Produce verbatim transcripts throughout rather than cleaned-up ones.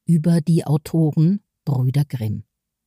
über die Autoren Brüder Grimm.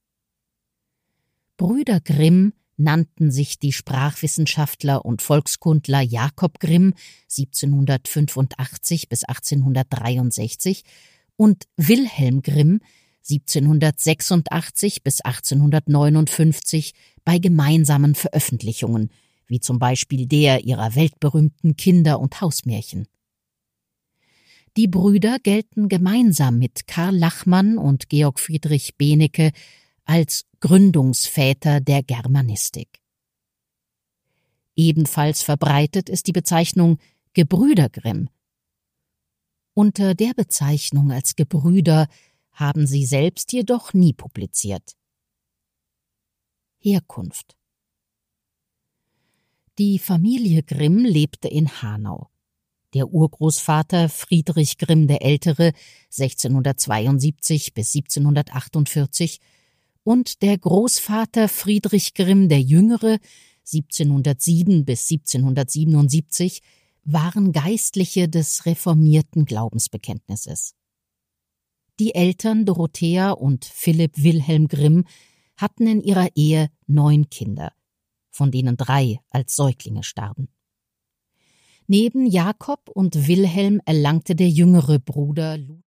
Brüder Grimm nannten sich die Sprachwissenschaftler und Volkskundler Jakob Grimm siebzehnhundertfünfundachtzig bis achtzehnhundertdreiundsechzig und Wilhelm Grimm siebzehnhundertsechsundachtzig bis achtzehnhundertneunundfünfzig bei gemeinsamen Veröffentlichungen, wie zum Beispiel der ihrer weltberühmten Kinder- und Hausmärchen. Die Brüder gelten gemeinsam mit Karl Lachmann und Georg Friedrich Benecke als Gründungsväter der Germanistik. Ebenfalls verbreitet ist die Bezeichnung Gebrüder Grimm. Unter der Bezeichnung als Gebrüder haben sie selbst jedoch nie publiziert. Herkunft: Die Familie Grimm lebte in Hanau. Der Urgroßvater Friedrich Grimm der Ältere sechzehnhundertzweiundsiebzig bis siebzehnhundertachtundvierzig und der Großvater Friedrich Grimm der Jüngere siebzehnhundertsieben bis siebzehnhundertsiebenundsiebzig waren Geistliche des reformierten Glaubensbekenntnisses. Die Eltern Dorothea und Philipp Wilhelm Grimm hatten in ihrer Ehe neun Kinder, von denen drei als Säuglinge starben. Neben Jakob und Wilhelm erlangte der jüngere Bruder